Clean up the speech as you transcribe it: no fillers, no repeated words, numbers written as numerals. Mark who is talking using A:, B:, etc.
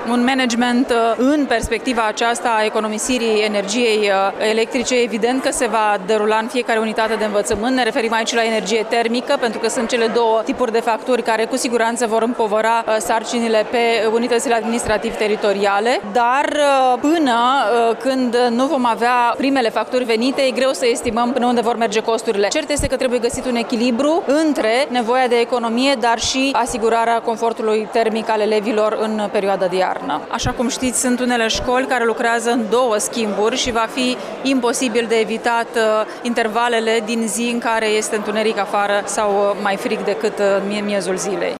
A: un management în perspectiva aceasta a economisirii energiei electrice. Evident că se va derula în fiecare unitate de învățământ. Ne referim aici la energie termică, pentru că sunt cele două tipuri de facturi care cu siguranță vor împovăra sarcinile pe unitățile administrativ-teritoriale, dar până când nu vom avea primele facturi venite, e greu să estimăm până unde vor merge costurile. Cert este că trebuie găsit un echilibru între nevoia de economie, dar și asigurarea confortului termic al elevilor în perioada de iarnă. Așa cum știți, sunt unele școli care lucrează în două schimburi și va fi imposibil de evitat intervalele din zi în care este întuneric afară sau mai frig decât în miezul zilei.